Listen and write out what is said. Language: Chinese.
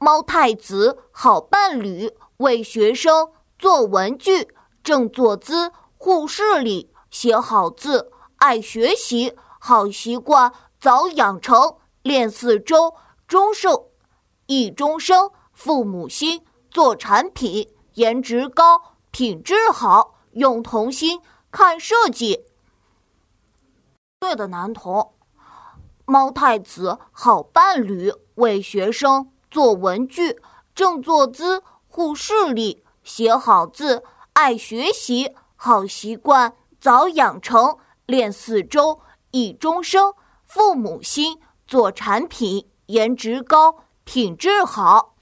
猫太子好伴侣，为学生做文具，正坐姿，护视礼，写好字，爱学习，好习惯早养成，练4周，终寿一终生，父母心，做产品，颜值高，品质好，用童心，看设计。对的，男童。猫太子好伴侣，为学生做文具，正坐姿，护视礼，写好字，爱学习，好习惯早养成，练4周，一终生，父母心，做产品，颜值高，品质好。